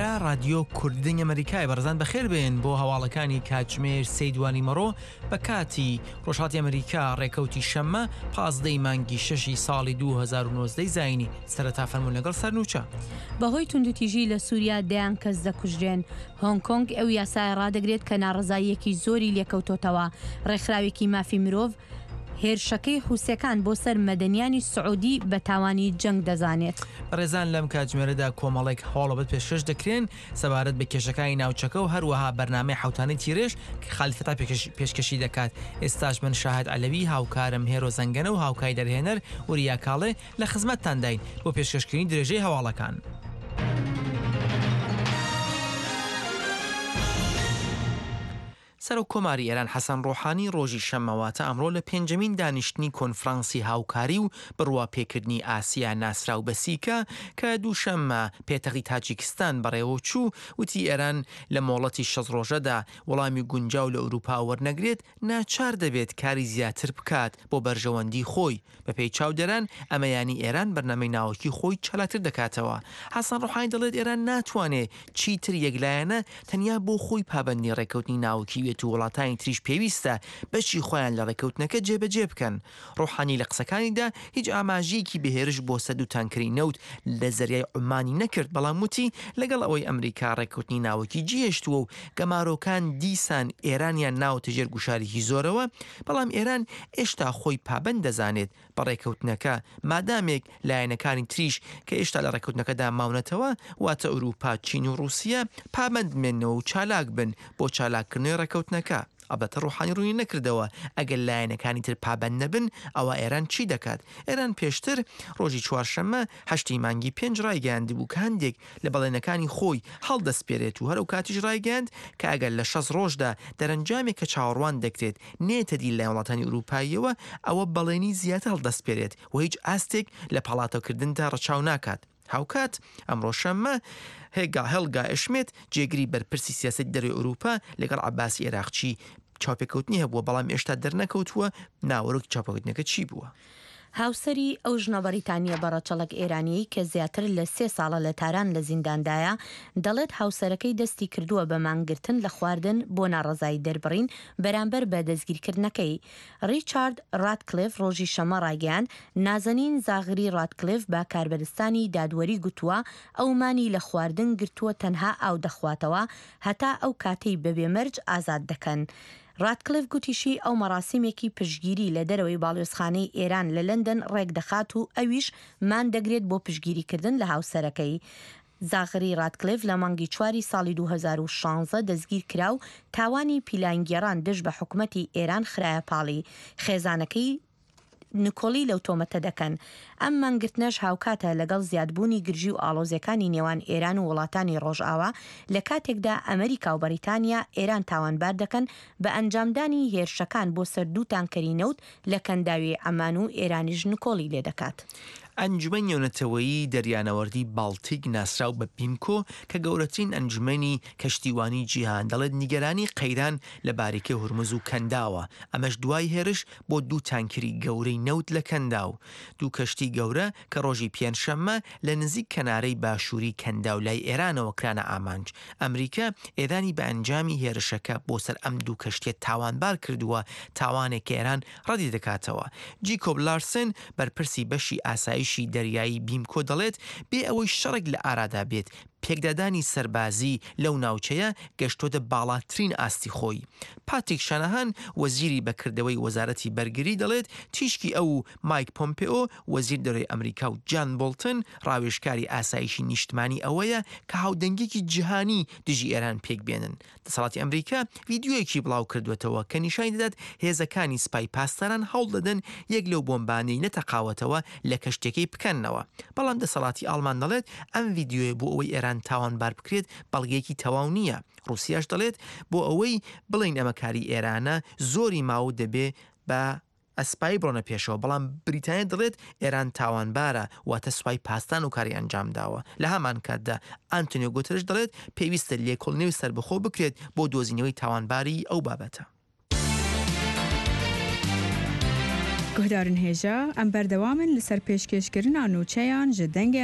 ئێرە رادیۆ کوردنی ئەمریکای بەڕێزان بەخێر بێن بۆ هەواڵەکانی کاتژمێر سەیدوانی مەڕۆ بە کاتی ڕۆژهاتی ئەمریکا ڕێکەوتی شەممە 15 مانگی 6 ساڵی 2019 زاینی سەرەتا فەرموون لەگەڵ سەرنووچە. بەهۆی توندوتیژی لە سووریا دەیان کەس دەکوژرێن. هۆنگ کۆنگ ئەو یاسای ڕادەگرێت کە ناڕزاییەکی زۆری لێکەوتۆتەوە. ڕێکخراوێکی مافی مرۆڤ هێرشەکەی حوسەکان بۆ سەر مەدەنیانی سعودی بە تاوانی جەنگ دەزانێت. ڕێزان لەم کاتژمێرەدا کۆمەڵێک هەواڵەبەت پێشکەش دەکرێن سەبارەت بە کێشەکانی ناوچەکە و هەروەها بەرنامەی حوتانی تیرێژ کە خالیفەتا پێشکەشی دەکات. ئێستاش من شاهد عەلەوی هاوکارم هێرۆ زەنگەنە و هاوکای دەرهێنەر وریا کاڵێ لە خزمەتتان داین بۆ پێشکەشکردنی درێژەی هەواڵەکان. سەر و کۆماری ئێران حەسەن ڕۆحانی ڕۆژی شەممەواتە ئەمڕۆ لە پێنجەمین دانیشتنی کۆنفرانسی هاوکاری و بڕوا پێکردنی ئاسیا ناسراو بە سیکە کە دووشەممە پێتەخی تاجیکستان بەڕێوە چوو وتی ئێران لە مۆڵەتی 6 ڕۆژەدا وەڵامی گونجاو لە ئەوروپا وەرنەگرێت ناچار دەبێت کاری زیاتر بکات بۆ بەرژەوەندی خۆی. بەپێی چاودەران ئەمەیانی ئێران بەرنامەی ناوەکی خۆی چەلاتر دەکاتەوە. حەسەن ڕۆحانی دەڵێت ئێران ناتوانێت چیتر یەکلایەنە تەنیا بۆ خۆی پابەندی ڕێکەوتنی ناوەکی و وڵاتانی تریش پێویستە بەشی خۆیان لە ڕێکەوتنەکە جێبەجێ بکەن. ڕۆحانی لە قسەکانیدا هیچ ئاماژەیەکی بەهێرش بۆ سەد و تانکەری نەوت لە زەریای عومانی نەکرد، بەڵام وتی لەگەڵ ئەوەی ئەمریکا ڕێکەوتنی ناوەکی جێهێشتووە و گەمارۆکان دیسان ئێرانیان ناوتە ژێر گوشارێکی زۆرەوە، بەڵام ئێران ئێشتا خۆی پابەند دەزانێت بە ڕێکەوتنەکە مادامێک لایەنەکانی تریش کە ئێشتا لە ڕێکەوتنەکەدا ماونەتەوە واتە ئەوروپا، چین و رووسیا پابەند بمێنەوە و چالاک بن بۆ چالاکردنەوەی ڕێکەوتنەکە. ئەبەتە ڕۆحانی ڕووی نەکردەوە ئەگەر لایەنەکانی تر پابەند نەبن ئەوە ئێران چی دەکات. ئێران پێشتر ڕۆژی چوارشەممە 8 مانگی 5 ڕایگەاندی بوو کە هەندێک لە بەڵێنەکانی خۆی هەڵدەسپێرێت و هەرو کاتیش ڕایگەاند کە ئەگەر لە 6 ڕۆژدا دەرەنجامێک کە چاوەڕوان دەکرێت نێتە دی لە وڵاتانی ئوروپاییەوە ئەوە بەڵێنی زیاتر هەڵدەسپێرێت و هیچ ئاستێک لە پاڵاتەکردندا ڕەچاو ناکات. هاوکات ئەمڕۆ شەممە هێلگا ئەشمێت جێگری بەرپرسی سیاست دەروی ئەوروپا لەگەڵ عەباسی عێراقچی چاوپێکەوتنی هەبووە، بەڵام ئێشتا دەرنەکەوتووە ناوەڕۆکی چاوپێکەوتنەکە چی بووە. هاوسەری ئەو ژنە بەریتانیە بەڕەچەڵک ئێرانی کە زیاتر لە 3 ساڵە لە تاران لە زینداندایە دەڵێت هاوسەرەکەی دەستی کردووە بە مانگرتن لە خواردن بۆ ناڕەزایی دەربڕین بەرامبەر بە دەستگیرکردنەکەی. ڕیچارد ڕاتکلیف ڕۆژی شەمە ڕایگەاند نازەنین زاغری ڕاتکلیف بە کاربەرستانی دادوەری گوتووە ئەومانی لە خواردن گرتووە تەنها ئاو دەخواتەوە هەتا ئەو کاتەی بەبێ مەرج ئازاد دەکەن. ڕاتکلیف گوتیشی ئەو مەراسیمێکی پشتگیری لە دەرەوەی باڵێۆزخانەی ئێران لە لەندەن ڕێک دەخات و ئەویش مان دەگرێت بۆ پشتگیریکردن لە هاوسەرەکەی. زاغری ڕاتکلیف لە مانگی 4 ساڵی 2016 دەستگیر کرا و تاوانی پیلانگێڕان دژ بە حکوومەتی ئێران خرایە پاڵی. خێزانەکەی نکۆڵی لەو تۆمەتە دەکەن. ئەم مانگرتنەش هاوکاتە لەگەڵ زیادبوونی گرژی و ئاڵۆزیەکانی نێوان ئێران و وڵاتانی ڕۆژئاوا لە کاتێکدا ئەمریکا و بەریتانیا ئێران تاوانبار دەکەن بە ئەنجامدانی هێرشەکان بۆ سەر 2 تانکەری نەوت لە کەنداوی ئەمان و ئێرانیش نکۆڵی لێ دەکات. ئەنجومەنی نێونەتەوەیی دەریانەوەردی باڵتیک ناسراو بە پیمکۆ کە گەورەترین ئەنجومەنی کەشتیوانی جیهان دەڵێت نیگەرانی قەیران لە باریکە هورمز و کەنداوە. ئەمەش دوای هێرش بۆ 2 تانکری گەورەی نەوت لە کەنداو. 2 کەشتی گەورە کە ڕۆژی پێنجشەممە لە نزیک کەنارەی باشووری کەنداو لای ئێرانەوە کرانە ئامانج. ئەمریکا ئێرانی بە ئەنجامی هێرشەکە بۆ سەر ئەم 2 کەشتیە تاوانبار کردووە، تاوانێک کە ئێران ڕەدی دەکاتەوە. جیکۆب لارسن بەرپرسی بەشی ئاسایشی دەریایی بیمکۆ دەڵێت بێ ئەوەی شەڕێک لە ئارادا بێت پێکدادانی سەربازی لەو ناوچەیە گەشتۆتە باڵاترین ئاستی خۆی. پاتریک شانەهان وەزیری بەکردەوەی وەزارەتی بەرگری دەڵێت تیشکی ئەو مایک پۆمپێۆ وەزیر دەرەوەی ئەمریکا و جان بۆڵتن ڕاوێژکاری ئاسایشی نیشتمانی ئەوەیە کە هاودەنگێکی جیهانی دژی ئێران پێک بێنن. دەسەڵاتی ئەمریکا ڤیدیۆیەکی بڵاو کردوێتەوە کە نیشانی دەدات هێزەکانی سپای پاسداران هەوڵ دەدەن یەک لەو بۆمبانەی نەتەقاوەتەوە لە کەشتێکەی بکەنەوە. بەڵام دەسەڵاتی ئاڵمان دەڵێت ئەم ڤیدیۆیە بۆ ئەوەی ئێران تاوانبار بکرێت بەڵگەیەکی تەواو نییە. رووسیاش دەڵێت بۆ ئەوەی بڵین ئەمەکاری ئێرانە زۆری ماوە دەبێ بە ئەسپایی بڕۆنە پێشەوە، بەڵام بریتانیا دەڵێت ئێران تاوانبارە واتە سوپای پاستان و کاری ئەنجام داوە. لە هەمان کاتدا ئانتۆنیۆ گوتێرش دەڵێت پێویستە لێکۆڵینەوەی سەربەخۆ بکرێت بۆ دۆزینەوەی تاوانباری ئەو بابەتە. گهدارن هێژە ئەم بەردەوامن لەسەر پێشکەشکردنا نووچەیان ji dengê